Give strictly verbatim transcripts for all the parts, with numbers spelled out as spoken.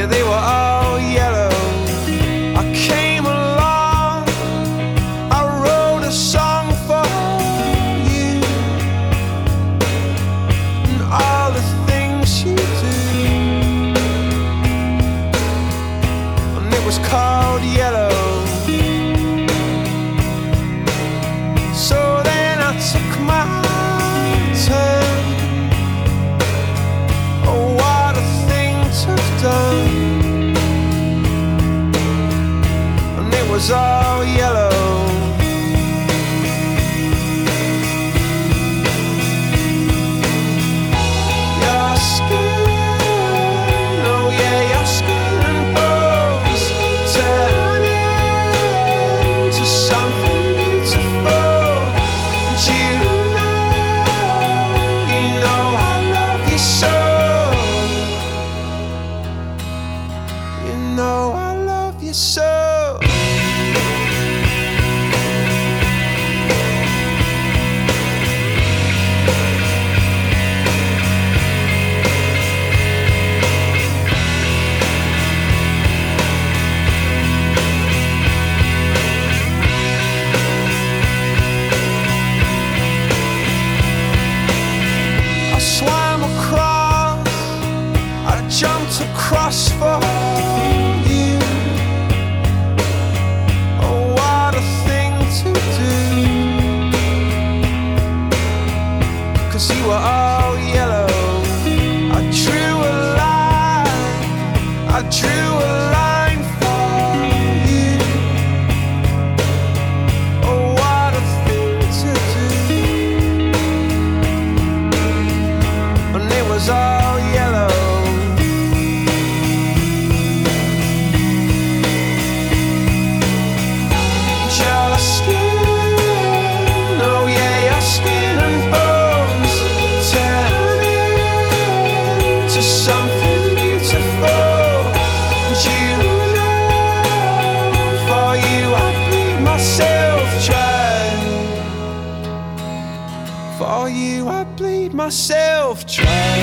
they were all yellow. I came along, I wrote a song for you, and all the things you do, and it was called Yellow. So then I took my turn. Oh, what a thing to have done. And it was all yellow. Your skin, oh yeah, your skin and bones turn into something beautiful. And you know, you know I love you so. You know I love you so. I swam across, I jumped across for you. Oh, what a thing to do. 'Cause you were all yellow. I drew a line, I drew a line for you. Oh, what a thing to do. And it was all yellow. Your skin, oh yeah, your skin and bones turn into something beautiful. And you know, for you I bleed myself dry. For you I bleed myself dry.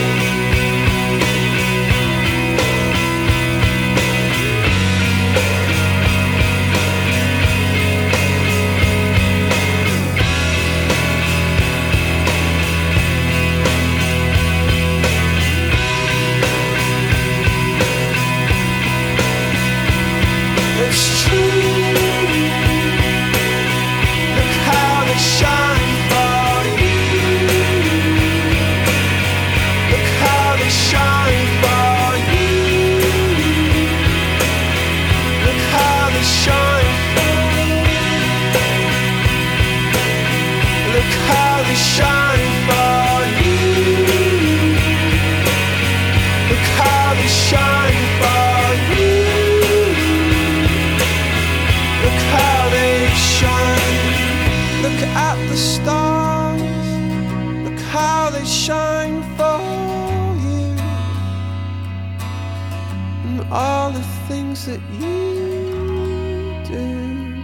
It's true. Look how they shine for you. Look how they shine for you. Look how they shine for you. Look how they shine for you. Look how they shine for you. Look how they shine. Look at the stars. Look how they shine for you. And all the things that you do.